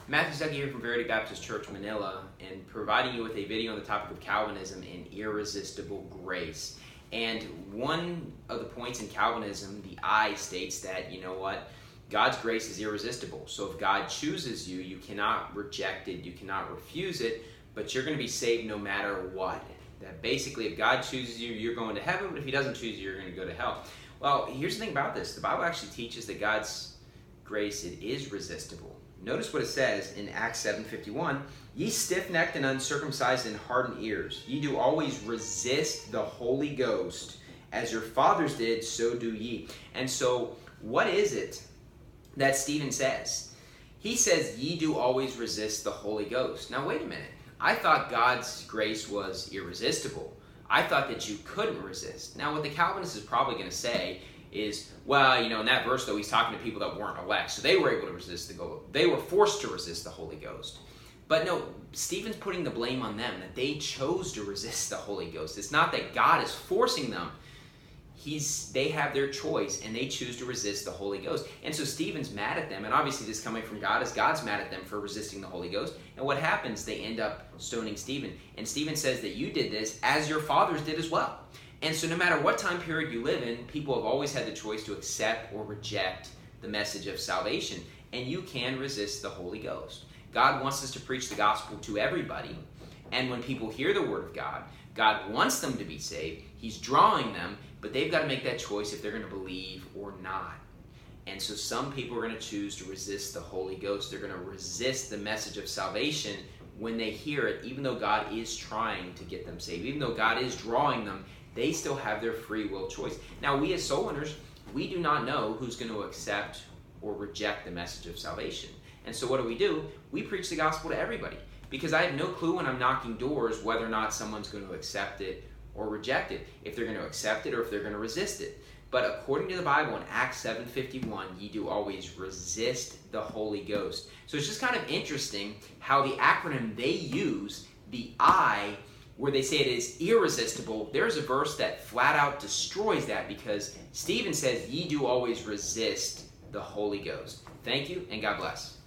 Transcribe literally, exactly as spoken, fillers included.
Matthew Stuckey here from Verity Baptist Church, Manila, and providing you with a video on the topic of Calvinism and irresistible grace. And one of the points in Calvinism, the I states that, you know what, God's grace is irresistible. So if God chooses you, you cannot reject it, you cannot refuse it, but you're going to be saved no matter what. That basically, if God chooses you, you're going to heaven, but if he doesn't choose you, you're going to go to hell. Well, here's the thing about this. The Bible actually teaches that God's grace, it is resistible. Notice what it says in Acts seven fifty-one. Ye stiff-necked and uncircumcised and hardened ears, ye do always resist the Holy Ghost, as your fathers did, so do ye. And so, what is it that Stephen says? He says, ye do always resist the Holy Ghost. Now, wait a minute. I thought God's grace was irresistible. I thought that you couldn't resist. Now, what the Calvinist is probably going to say is, well, you know, in that verse, though, he's talking to people that weren't elect, so they were able to resist the Holy Ghost. They were forced to resist the Holy Ghost. But no, Stephen's putting the blame on them, that they chose to resist the Holy Ghost. It's not that God is forcing them. He's, they have their choice, and they choose to resist the Holy Ghost. And so Stephen's mad at them, and obviously this coming from God, is God's mad at them for resisting the Holy Ghost. And what happens? They end up stoning Stephen. And Stephen says that you did this as your fathers did as well. And so no matter what time period you live in, people have always had the choice to accept or reject the message of salvation. And you can resist the Holy Ghost. God wants us to preach the gospel to everybody. And when people hear the word of God, God wants them to be saved. He's drawing them, but they've got to make that choice if they're going to believe or not. And so some people are going to choose to resist the Holy Ghost. They're going to resist the message of salvation when they hear it, even though God is trying to get them saved. Even though God is drawing them, they still have their free will choice. Now, we as soul winners, we do not know who's going to accept or reject the message of salvation. And so what do we do? We preach the gospel to everybody, because I have no clue when I'm knocking doors whether or not someone's going to accept it or reject it, if they're going to accept it or if they're going to resist it. But according to the Bible in Acts seven fifty-one, ye do always resist the Holy Ghost. So it's just kind of interesting how the acronym they use, the I, where they say it is irresistible, there's a verse that flat out destroys that, because Stephen says, ye do always resist the Holy Ghost. Thank you, and God bless.